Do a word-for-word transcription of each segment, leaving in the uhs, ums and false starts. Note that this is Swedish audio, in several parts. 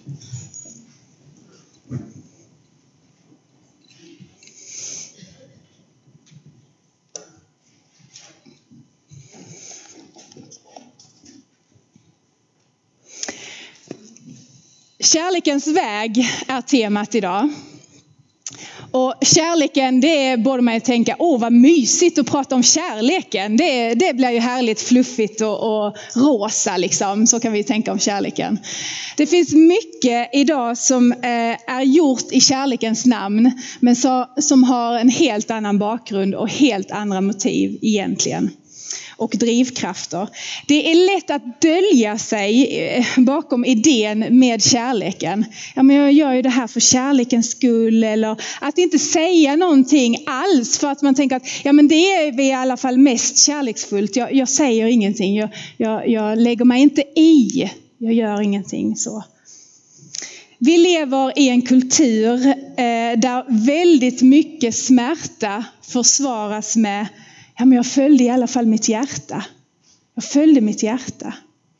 Kärlekens väg är temat idag. Och kärleken, det är både mig att tänka, åh vad mysigt att prata om kärleken. Det, det blir ju härligt fluffigt och, och rosa liksom, så kan vi tänka om kärleken. Det finns mycket idag som eh, är gjort i kärlekens namn, men så, som har en helt annan bakgrund och helt andra motiv egentligen. Och drivkrafter. Det är lätt att dölja sig bakom idén med kärleken. Ja, men jag gör ju det här för kärlekens skull, eller att inte säga någonting alls för att man tänker att ja, men det är i alla fall mest kärleksfullt. Jag, jag säger ingenting, jag, jag, jag lägger mig inte i, jag gör ingenting så. Vi lever i en kultur eh, där väldigt mycket smärta försvaras med ja, men jag följde i alla fall mitt hjärta. Jag följde mitt hjärta.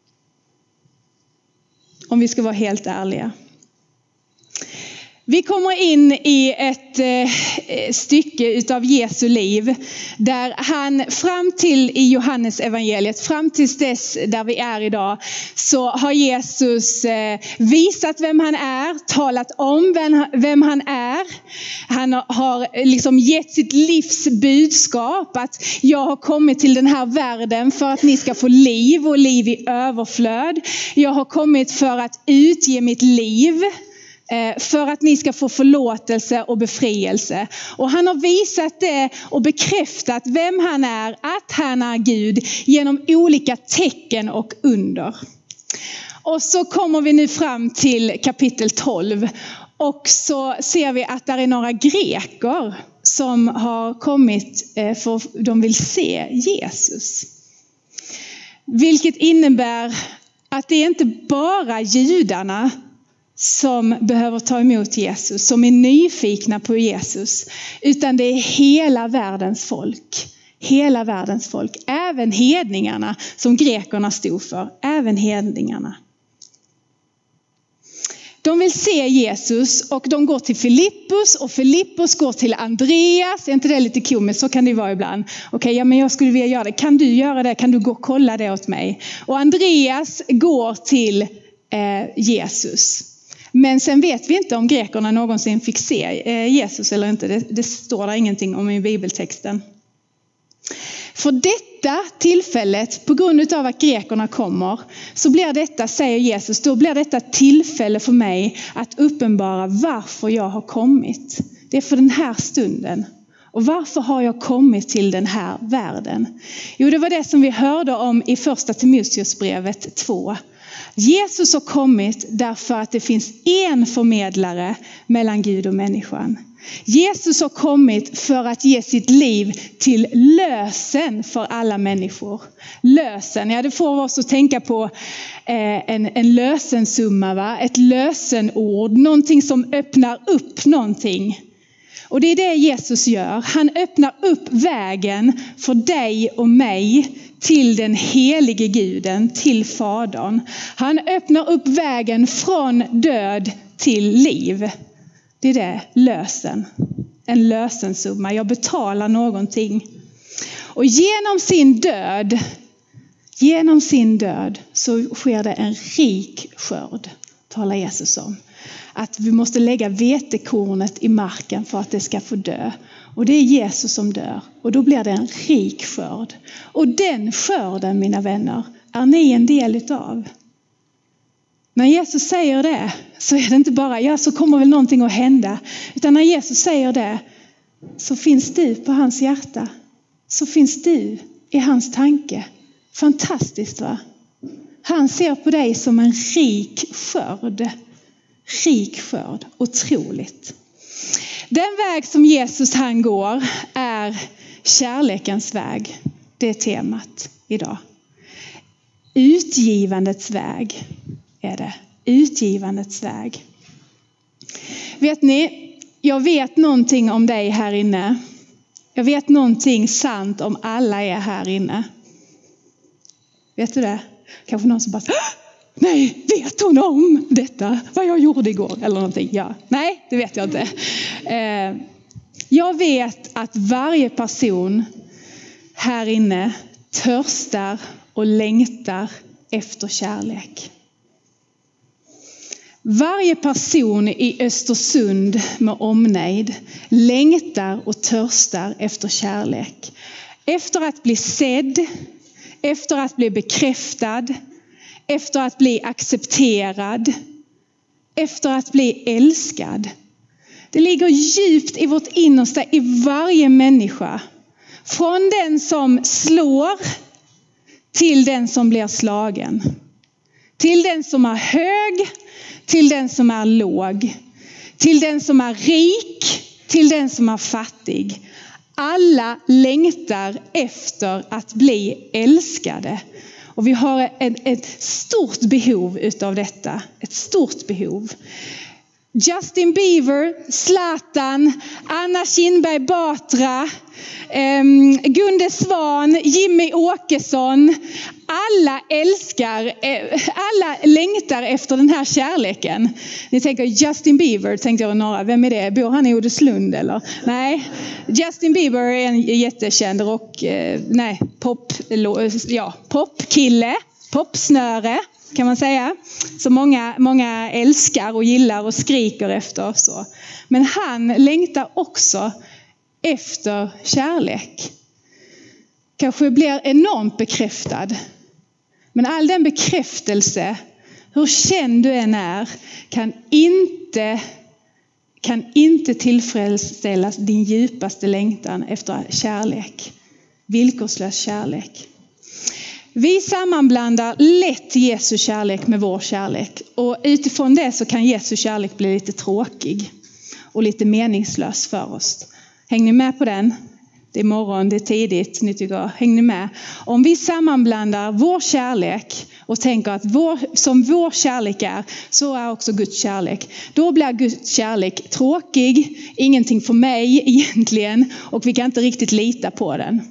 Om vi ska vara helt ärliga. Vi kommer in i ett eh, stycke utav Jesu liv där han fram till i Johannes evangeliet, fram tills dess där vi är idag, så har Jesus eh, visat vem han är, talat om vem, vem han är. Han har liksom gett sitt livs budskap att jag har kommit till den här världen för att ni ska få liv och liv i överflöd. Jag har kommit för att utge mitt liv. För att ni ska få förlåtelse och befrielse. Och han har visat det och bekräftat vem han är, att han är Gud genom olika tecken och under. Och så kommer vi nu fram till kapitel tolv. Och så ser vi att det är några greker som har kommit för de vill se Jesus. Vilket innebär att det är inte bara judarna som behöver ta emot Jesus, som är nyfikna på Jesus, utan det är hela världens folk. Hela världens folk, även hedningarna som grekerna stod för, även hedningarna. De vill se Jesus och de går till Filippus och Filippus går till Andreas. Är inte det lite komiskt? Så kan det vara ibland. Okej, okay, ja, men jag skulle vilja göra det. Kan du göra det? Kan du gå och kolla det åt mig? Och Andreas går till eh, Jesus. Men sen vet vi inte om grekerna någonsin fick se Jesus eller inte. Det, det står där ingenting om i bibeltexten. För detta tillfället, på grund av att grekerna kommer, så blir detta, säger Jesus, då blir detta tillfälle för mig att uppenbara varför jag har kommit. Det är för den här stunden. Och varför har jag kommit till den här världen? Jo, det var det som vi hörde om i första Timoteusbrevet två. Jesus har kommit därför att det finns en förmedlare mellan Gud och människan. Jesus har kommit för att ge sitt liv till lösen för alla människor. Lösen, ja, det får oss att tänka på eh, en, en lösensumma, va? Ett lösenord, någonting som öppnar upp någonting. Och det är det Jesus gör. Han öppnar upp vägen för dig och mig till den helige Guden, till Fadern. Han öppnar upp vägen från död till liv. Det är det, lösen. En lösensumma. Jag betalar någonting. Och genom sin död, genom sin död så sker det en rik skörd, talar Jesus om. Att vi måste lägga vetekornet i marken för att det ska få dö. Och det är Jesus som dör. Och då blir det en rik skörd. Och den skörden, mina vänner, är ni en del utav. När Jesus säger det så är det inte bara, ja så kommer väl någonting att hända. Utan när Jesus säger det så finns du på hans hjärta. Så finns du i hans tanke. Fantastiskt, va? Han ser på dig som en rik skörd. Rik skörd. Otroligt. Den väg som Jesus han går är kärlekens väg. Det är temat idag. Utgivandets väg är det. Utgivandets väg. Vet ni, jag vet någonting om dig här inne. Jag vet någonting sant om alla er här inne. Vet du det? Kanske någon som bara, nej, vet hon om detta? Vad jag gjorde igår eller någonting? Ja. Nej, det vet jag inte. Eh, jag vet att varje person här inne törstar och längtar efter kärlek. Varje person i Östersund med omnejd längtar och törstar efter kärlek. Efter att bli sedd, efter att bli bekräftad, efter att bli accepterad, efter att bli älskad. Det ligger djupt i vårt innersta, i varje människa. Från den som slår till den som blir slagen. Till den som är hög, till den som är låg. Till den som är rik, till den som är fattig. Alla längtar efter att bli älskade. Och vi har ett, ett stort behov utav detta. Ett stort behov. Justin Bieber, Zlatan, Anna Kinberg Batra, um, Gunde Svan, Jimmy Åkesson. Alla älskar, alla längtar efter den här kärleken. Ni tänker Justin Bieber, tänkte jag några. Vem är det? Bor han i Odeslund eller? Nej, Justin Bieber är en jättekänd rock, nej, pop, ja, popkille, popsnöre kan man säga. Så många, många älskar och gillar och skriker efter. Så. Men han längtar också efter kärlek. Kanske blir enormt bekräftad. Men all den bekräftelse, hur känd du än är, kan inte, kan inte tillfredsställa din djupaste längtan efter kärlek. Villkorslös kärlek. Vi sammanblandar lätt Jesu kärlek med vår kärlek. Och utifrån det så kan Jesu kärlek bli lite tråkig och lite meningslös för oss. Hänger ni med på den? Det är morgon, det är tidigt, ni tycker, häng ni med. Om vi sammanblandar vår kärlek och tänker att vår, som vår kärlek är, så är också Guds kärlek. Då blir Guds kärlek tråkig, ingenting för mig egentligen, och vi kan inte riktigt lita på den.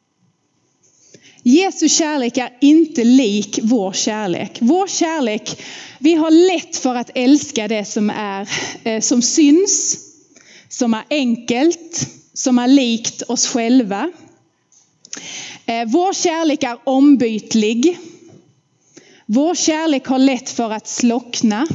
Jesu kärlek är inte lik vår kärlek. Vår kärlek, vi har lätt för att älska det som är, eh, som syns, som är enkelt, som är likt oss själva. Eh, vår kärlek är ombytlig. Vår kärlek har lätt för att slockna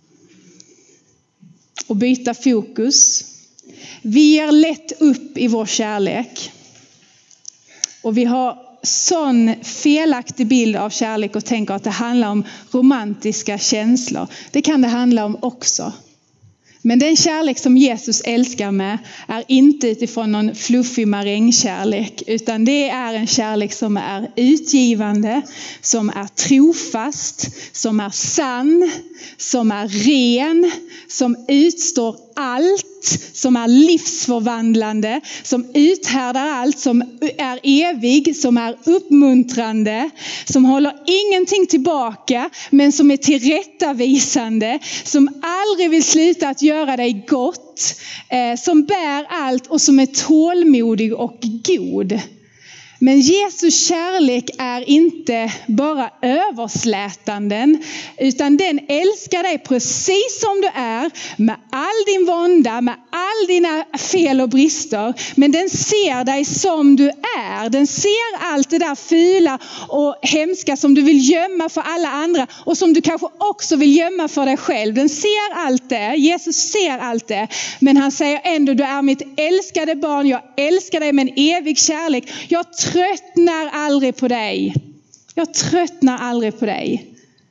och byta fokus. Vi ger lätt upp i vår kärlek. Och vi har sån felaktig bild av kärlek och tänker att det handlar om romantiska känslor. Det kan det handla om också. Men den kärlek som Jesus älskar med är inte utifrån någon fluffig marängkärlek, utan det är en kärlek som är utgivande, som är trofast, som är sann, som är ren, som utstår allt, som är livsförvandlande, som uthärdar allt, som är evig, som är uppmuntrande, som håller ingenting tillbaka, men som är tillrättavisande, som aldrig vill sluta att göra dig gott, eh, som bär allt och som är tålmodig och god. Men Jesus kärlek är inte bara överslätanden, utan den älskar dig precis som du är, med all din vånda, med all dina fel och brister. Men den ser dig som du är. Den ser allt det där fula och hemska som du vill gömma för alla andra och som du kanske också vill gömma för dig själv. Den ser allt det. Jesus ser allt det. Men han säger ändå, du är mitt älskade barn. Jag älskar dig med en evig kärlek. Jag tröttnar aldrig på dig. Jag tröttnar aldrig på dig.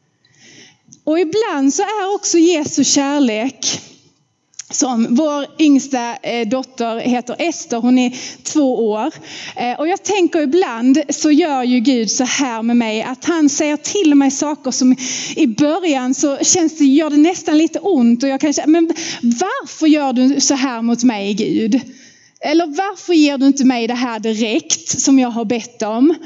Och ibland så är också Jesu kärlek, som vår yngsta eh, dotter heter Ester, hon är två år. Eh, och jag tänker ibland så gör ju Gud så här med mig, att han säger till mig saker som i början så känns det, gör det nästan lite ont. Och jag kan säga, men varför gör du så här mot mig, Gud? Eller varför ger du inte mig det här direkt som jag har bett om?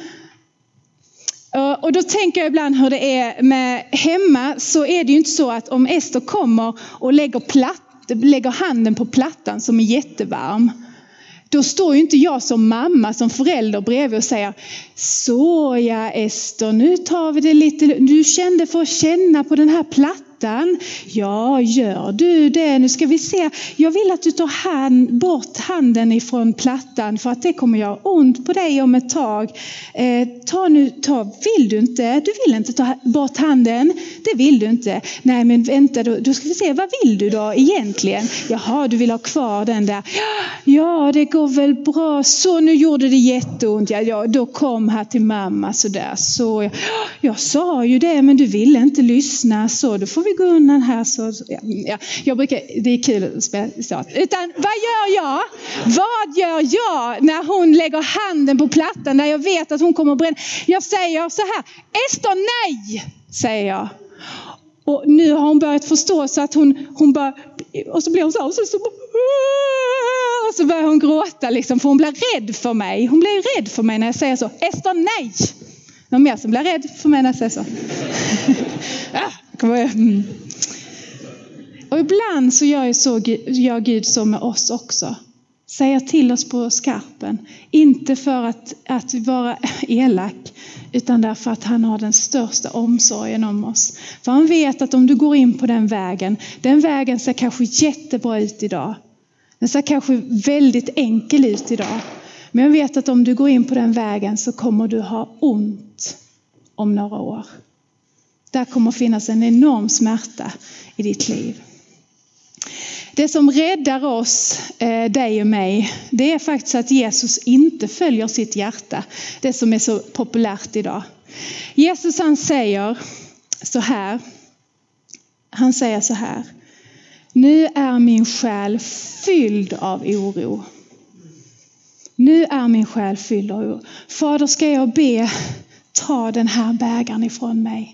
Och då tänker jag ibland hur det är med hemma, så är det ju inte så att om Ester kommer och lägger, platt, lägger handen på plattan som är jättevarm, Då står ju inte jag som mamma, som förälder bredvid och säger: så ja Ester, nu tar vi det lite. Du kände för att känna på den här plattan. Ja, gör du det? Nu ska vi se. Jag vill att du tar hand, bort handen ifrån plattan, för att det kommer göra ont på dig om ett tag. Eh, ta nu, ta, vill du inte? Du vill inte ta bort handen? Det vill du inte. Nej, men vänta, då, då ska vi se. Vad vill du då egentligen? Jaha, du vill ha kvar den där. Ja, det går väl bra. Så, nu gjorde det jätteont. Ja, ja, då kom här till mamma så där. Så, jag, jag sa ju det, men du ville inte lyssna. Så, då får vi gå undan här. Så, ja, ja. Jag brukar, det är kul att spela. Utan, vad gör jag? Vad gör jag när hon lägger handen på plattan där jag vet att hon kommer att bränna? Jag säger så här: Ester, nej, säger jag. Och nu har hon börjat förstå, så att hon, hon bara, och så blir hon så här, och så, så, och så börjar hon gråta liksom, för hon blir rädd för mig. Hon blir rädd för mig när jag säger så. Ester, nej! Någon mer som blir rädd för mig när jag säger så? mm. Och ibland så gör, jag så, gör Gud så med oss också. Säger till oss på skarpen. Inte för att, att vara elak, utan därför att han har den största omsorgen om oss. För han vet att om du går in på den vägen, den vägen ser kanske jättebra ut idag. Den ser kanske väldigt enkel ut idag. Men jag vet att om du går in på den vägen så kommer du ha ont om några år. Där kommer finnas en enorm smärta i ditt liv. Det som räddar oss, eh, dig och mig, det är faktiskt att Jesus inte följer sitt hjärta. Det som är så populärt idag. Jesus han säger så här. Han säger så här. Nu är min själ fylld av oro. Nu är min själ fylld av oro. Fader, ska jag be, ta den här bägaren ifrån mig.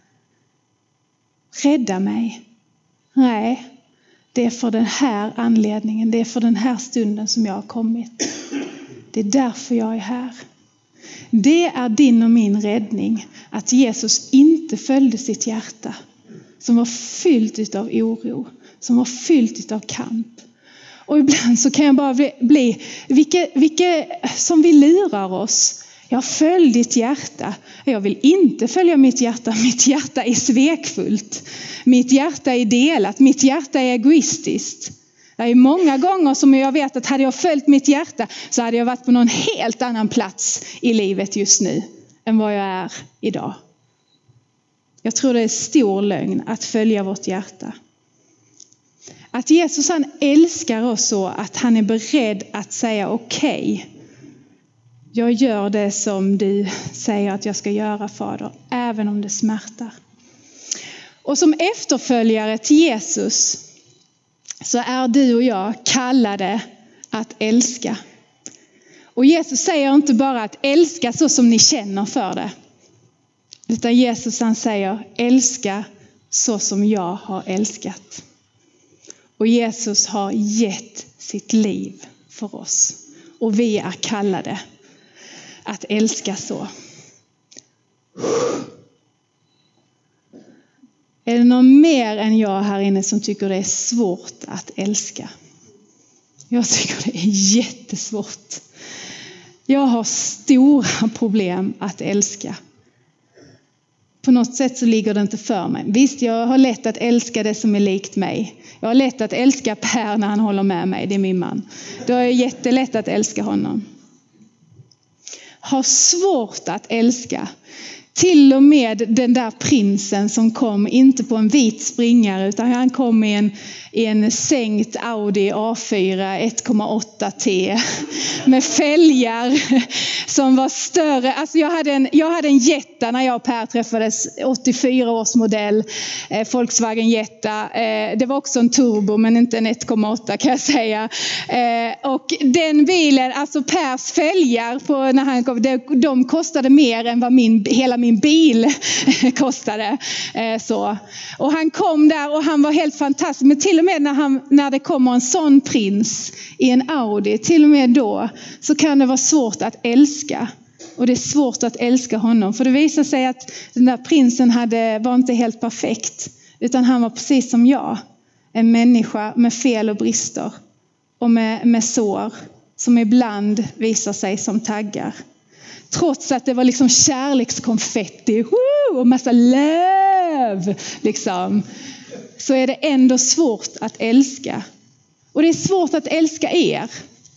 Rädda mig. Nej. Det är för den här anledningen, det är för den här stunden som jag har kommit. Det är därför jag är här. Det är din och min räddning, att Jesus inte följde sitt hjärta, som var fyllt av oro, som var fyllt av kamp. Och ibland så kan jag bara bli, bli vilka, vilka som vi lurar oss. Jag följ ditt hjärta. Jag vill inte följa mitt hjärta. Mitt hjärta är svekfullt. Mitt hjärta är delat. Mitt hjärta är egoistiskt. Det är många gånger som jag vet att hade jag följt mitt hjärta så hade jag varit på någon helt annan plats i livet just nu än vad jag är idag. Jag tror det är stor lögn att följa vårt hjärta. Att Jesus han älskar oss så att han är beredd att säga okej. Okay, jag gör det som du säger att jag ska göra, Fader, även om det smärtar. Och som efterföljare till Jesus så är du och jag kallade att älska. Och Jesus säger inte bara att älska så som ni känner för det. Utan Jesus han säger älska så som jag har älskat. Och Jesus har gett sitt liv för oss. Och vi är kallade att älska så. Är det någon mer än jag här inne som tycker det är svårt att älska? Jag tycker det är jättesvårt. Jag har stora problem att älska. På något sätt så ligger det inte för mig. Visst, jag har lätt att älska det som är likt mig. Jag har lätt att älska Per när han håller med mig, det är min man. Då är det jättelätt att älska honom. Har svårt att älska. Till och med den där prinsen som kom, inte på en vit springare utan han kom i en, i en sänkt Audi A fyra ett komma åtta T med fälgar som var större. Alltså jag hade en, jag hade en Jetta när jag och Per träffades, åttiofyra års modell, eh, Volkswagen Jetta. Eh, det var också en turbo men inte en ett komma åtta kan jag säga. Eh, och den bilen, alltså Pers fälgar på, när han kom, de, de kostade mer än vad min, hela min Min bil kostade eh, så. Och han kom där och han var helt fantastisk. Men till och med när, han, när det kommer en sån prins i en Audi, till och med då så kan det vara svårt att älska. Och det är svårt att älska honom. För det visar sig att den där prinsen hade, var inte helt perfekt. Utan han var precis som jag. En människa med fel och brister. Och med, med sår som ibland visar sig som taggar. Trots att det var liksom kärlekskonfetti woo, och massa löv liksom, så är det ändå svårt att älska. Och det är svårt att älska er.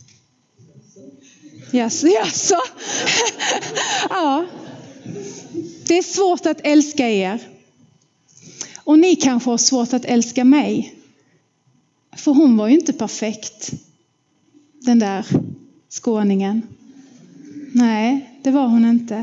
Yes, yes. Ja. Det är svårt att älska er. Och ni kanske har svårt att älska mig. För hon var ju inte perfekt. Den där skåningen. Nej, det var hon inte.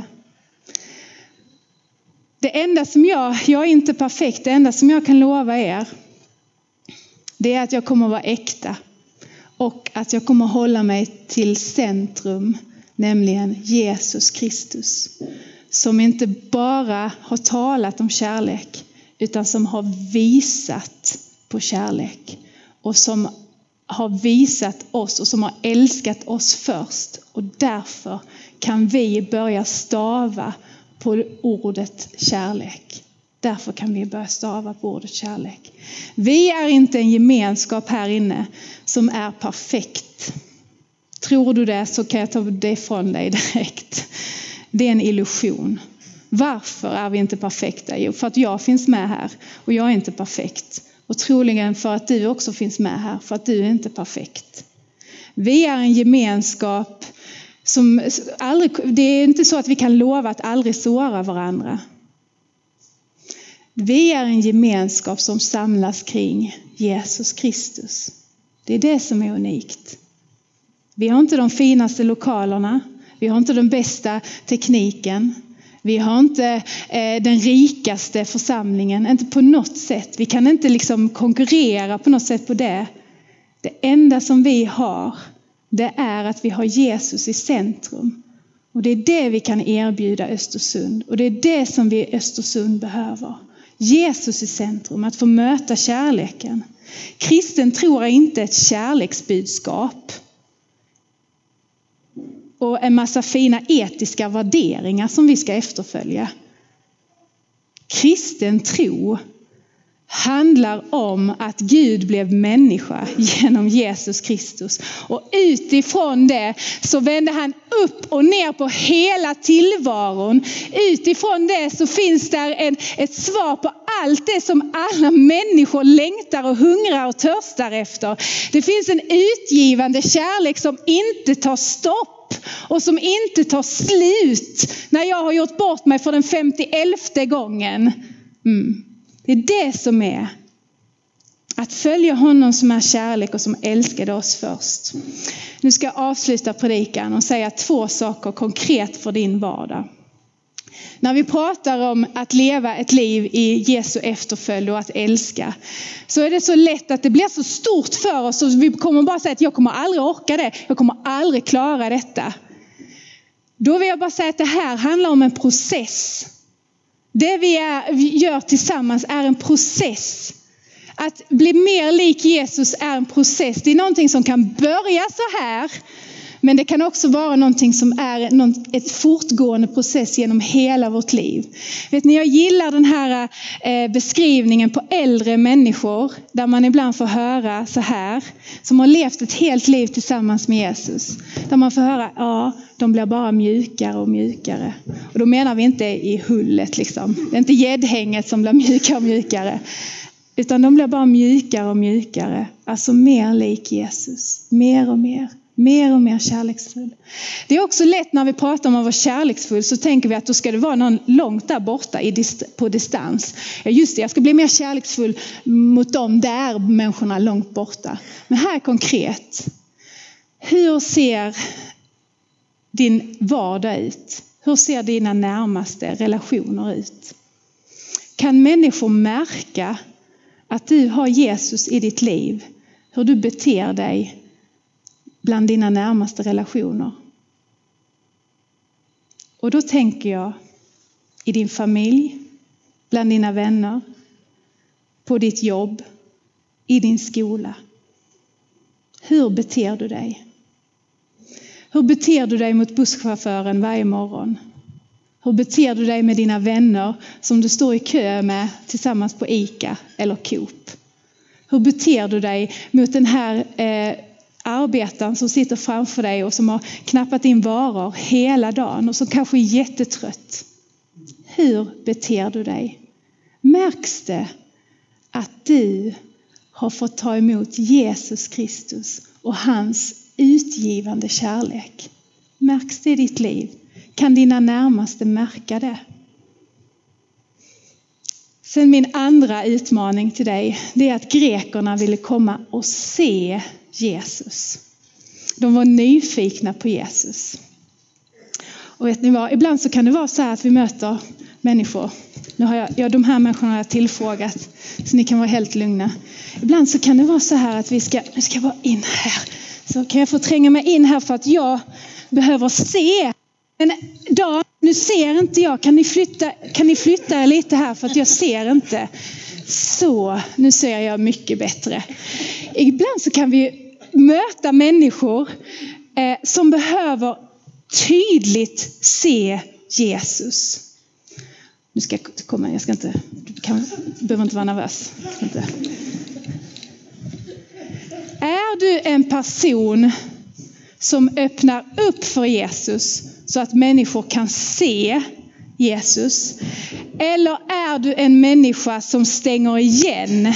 Det enda som jag, jag är inte perfekt, det enda som jag kan lova er, det är att jag kommer att vara äkta. Och att jag kommer att hålla mig till centrum, nämligen Jesus Kristus. Som inte bara har talat om kärlek, utan som har visat på kärlek. Och som har visat oss och som har älskat oss först. Och därför kan vi börja stava på ordet kärlek. Därför kan vi börja stava på ordet kärlek. Vi är inte en gemenskap här inne som är perfekt. Tror du det, så kan jag ta det ifrån dig direkt. Det är en illusion. Varför är vi inte perfekta? Jo, för att jag finns med här och jag är inte perfekt. Och troligen för att du också finns med här, för att du är inte perfekt. Vi är en gemenskap som aldrig, det är inte så att vi kan lova att aldrig såra varandra. Vi är en gemenskap som samlas kring Jesus Kristus. Det är det som är unikt. Vi har inte de finaste lokalerna. Vi har inte den bästa tekniken. Vi har inte eh, den rikaste församlingen. Inte på något sätt. Vi kan inte liksom konkurrera på något sätt på det. Det enda som vi har, det är att vi har Jesus i centrum. Och det är det vi kan erbjuda Östersund. Och det är det som vi i Östersund behöver. Jesus i centrum, att få möta kärleken. Kristen tror är inte ett kärleksbudskap och en massa fina etiska värderingar som vi ska efterfölja. Kristen tro handlar om att Gud blev människa genom Jesus Kristus. Och utifrån det så vände han upp och ner på hela tillvaron. Utifrån det så finns där en, ett svar på allt det som alla människor längtar och hungrar och törstar efter. Det finns en utgivande kärlek som inte tar stopp. Och som inte tar slut när jag har gjort bort mig för den femtioelfte gången. Mm. Det är det som är att följa honom som är kärlek och som älskade oss först. Nu ska jag avsluta predikan och säga två saker konkret för din vardag. När vi pratar om att leva ett liv i Jesu efterföljd och att älska, så är det så lätt att det blir så stort för oss och vi kommer bara säga att jag kommer aldrig orka det. Jag kommer aldrig klara detta. Då vill jag bara säga att det här handlar om en process. Det vi, är, vi gör tillsammans är en process. Att bli mer lik Jesus är en process. Det är någonting som kan börja så här. Men det kan också vara någonting som är någon, ett fortgående process genom hela vårt liv. Vet ni, jag gillar den här eh, beskrivningen på äldre människor. Där man ibland får höra så här. Som har levt ett helt liv tillsammans med Jesus. Där man får höra, ja, de blir bara mjukare och mjukare. Och då menar vi inte i hullet liksom. Det är inte gäddhänget som blir mjukare och mjukare. Utan de blir bara mjukare och mjukare. Alltså mer lik Jesus. Mer och mer. Mer och mer kärleksfull. Det är också lätt när vi pratar om att vara kärleksfull, så tänker vi att då ska det vara någon långt där borta i dist- på distans. Ja just det, jag ska bli mer kärleksfull mot de där människorna långt borta. Men här konkret. Hur ser din vardag ut? Hur ser dina närmaste relationer ut? Kan människor märka att du har Jesus i ditt liv? Hur du beter dig bland dina närmaste relationer. Och då tänker jag i din familj, bland dina vänner, på ditt jobb, i din skola. Hur beter du dig? Hur beter du dig mot busschauffören varje morgon? Hur beter du dig med dina vänner som du står i kö med tillsammans på ICA eller Coop? Hur beter du dig mot den här eh, arbetaren som sitter framför dig och som har knappat in varor hela dagen och som kanske är jättetrött. Hur beter du dig? Märks det att du har fått ta emot Jesus Kristus och hans utgivande kärlek? Märks det i ditt liv? Kan dina närmaste märka det? Sen min andra utmaning till dig, det är att grekerna ville komma och se Jesus. De var nyfikna på Jesus. Och vet ni vad, ibland så kan det vara så här att vi möter människor. Nu har jag, ja, de här människorna har jag tillfrågat, så ni kan vara helt lugna. Ibland så kan det vara så här att vi ska, nu ska jag vara in här. Så kan jag få tränga mig in här för att jag behöver se. Men då, nu ser inte jag. Kan ni flytta, kan ni flytta er lite här för att jag ser inte. Så, nu ser jag mycket bättre. Ibland så kan vi möta människor eh, som behöver tydligt se Jesus. Nu ska jag komma, jag ska inte, du, kan, du behöver inte vara nervös. Inte. Är du en person som öppnar upp för Jesus så att människor kan se Jesus? Eller är du en människa som stänger igen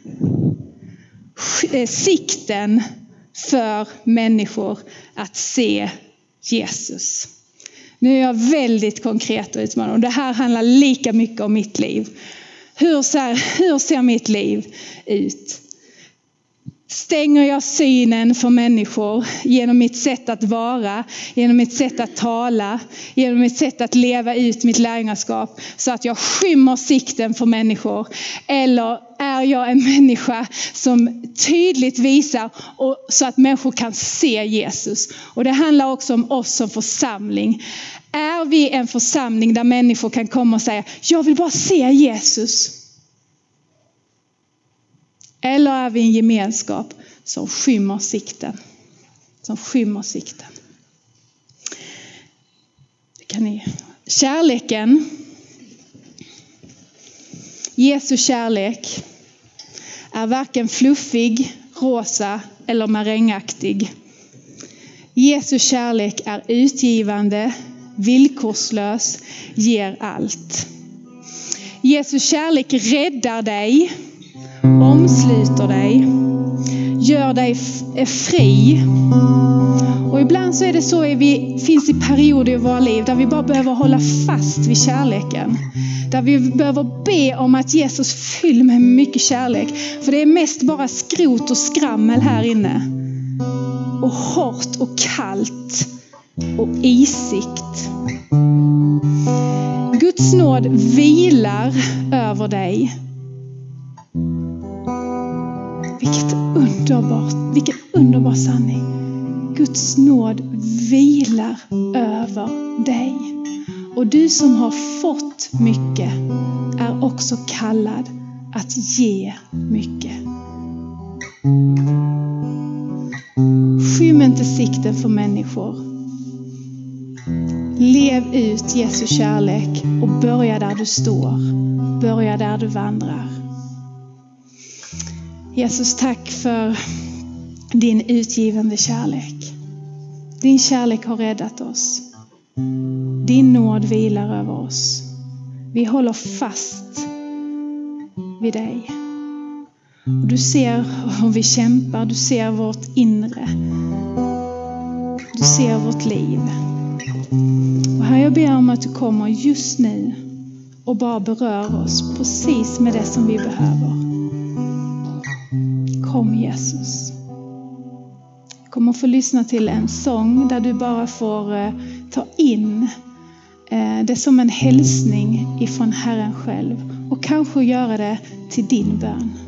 sikten för människor att se Jesus? Nu är jag väldigt konkret och utmanande. Och det här handlar lika mycket om mitt liv. Hur ser, hur ser mitt liv ut? Stänger jag synen för människor genom mitt sätt att vara, genom mitt sätt att tala, genom mitt sätt att leva ut mitt lärjungaskap så att jag skymmer sikten för människor? Eller är jag en människa som tydligt visar och så att människor kan se Jesus? Och det handlar också om oss som församling. Är vi en församling där människor kan komma och säga, jag vill bara se Jesus? Eller är vi en gemenskap som skymmer sikten? Som skymmer sikten. Det kan ni. Kärleken. Jesu kärlek är varken fluffig, rosa eller marängaktig. Jesu kärlek är utgivande, villkorslös, ger allt. Jesu kärlek räddar dig, omsluter dig, gör dig f- fri. Och ibland så är det så att vi finns i perioder i våra liv där vi bara behöver hålla fast vid kärleken. Där vi behöver be om att Jesus fyller med mycket kärlek. För det är mest bara skrot och skrammel här inne. Och hårt och kallt och isigt. Guds nåd vilar över dig. Vilket underbart, vilken underbar sanning. Guds nåd vilar över dig. Och du som har fått mycket är också kallad att ge mycket. Skym inte sikten för människor. Lev ut Jesu kärlek och börja där du står. Börja där du vandrar. Jesus, tack för din utgivande kärlek. Din kärlek har räddat oss. Din nåd vilar över oss. Vi håller fast vid dig. Och du ser hur vi kämpar. Du ser vårt inre. Du ser vårt liv. Och här jag ber om att du kommer just nu och bara berör oss precis med det som vi behöver. Kom Jesus. Jag kommer få lyssna till en sång där du bara får eh, ta in eh, det som en hälsning ifrån Herren själv. Och kanske göra det till din bön.